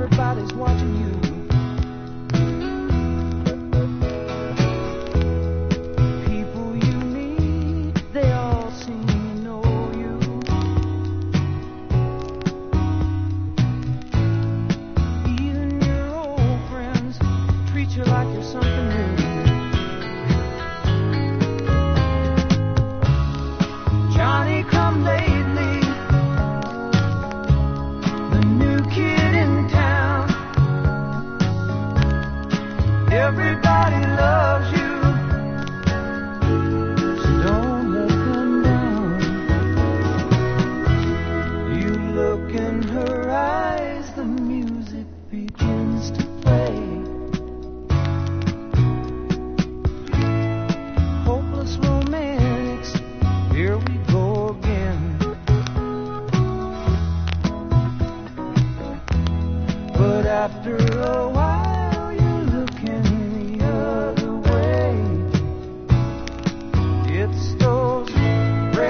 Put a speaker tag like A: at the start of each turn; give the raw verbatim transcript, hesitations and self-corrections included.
A: everybody's watching you. People you meet, they all seem to know you. Even your old friends treat you like you're something new. Johnny come lately, the new kid in town. Everybody loves you, so don't let them down. You look in her eyes, the music begins to